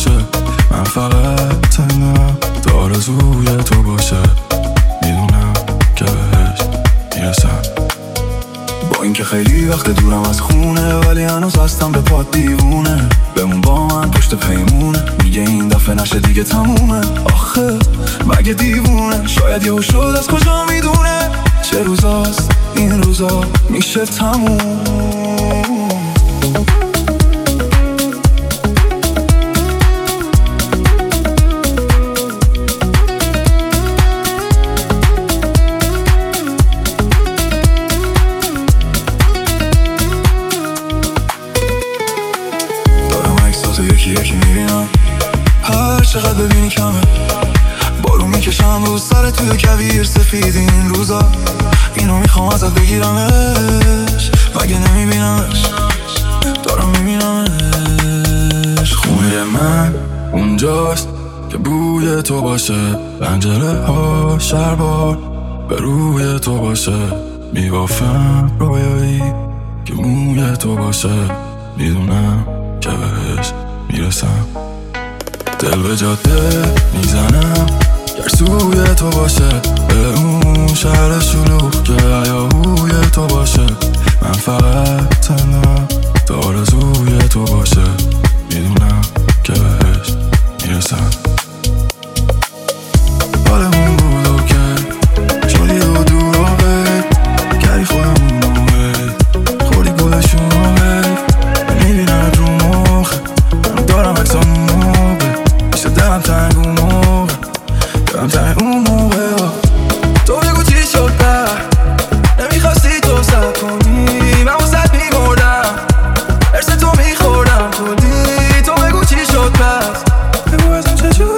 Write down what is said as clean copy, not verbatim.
باشه. من فقط تنم تا آرزوی تو باشه. میدونم که بهش میرسم. با اینکه خیلی وقت دورم از خونه، ولی هنوز هستم به پات دیوونه. بمون با من پشت پیمونه، میگه این دفعه نشه دیگه تمومه. آخه مگه دیوونه؟ شاید یهو شد از کجا میدونه. چه روزاست این روزا میشه تموم. یکی یکی میبینم، هر چقدر ببینی کمه. بارون میکشم رو سر توی کویر سفید این روزا. اینو میخوام ازت بگیرمش، مگه نمیبینمش؟ دارم میبینمش. خونه من اونجاست که بوی تو باشه. پنجره ها شربار به روی تو باشه. میبافم رویایی که موی تو باشه. میدونم که بهش میرسم. دل به جاده میزنم گر سوی تو باشه. به اون شهر شلوغ که هیاهوی تو باشه. من فقط تنم تا آرزوی تو باشه. میدونم که بهش میرسم. حالمون بود اوکی، شدی و دور و بید کردی خودمون رو بید. خوردی گلشون رو بید، میبینم رو مخه. من دارم اکسان موقع میشه دلم تنگ اون موقع. دلم تنگ اون موقع. تو بگو چی شد پر نمیخواستی تو سب کنی. من واسد میمردم ارس تو میخوردم کلی. تو بگو چی شد پس بگو ازم چجوری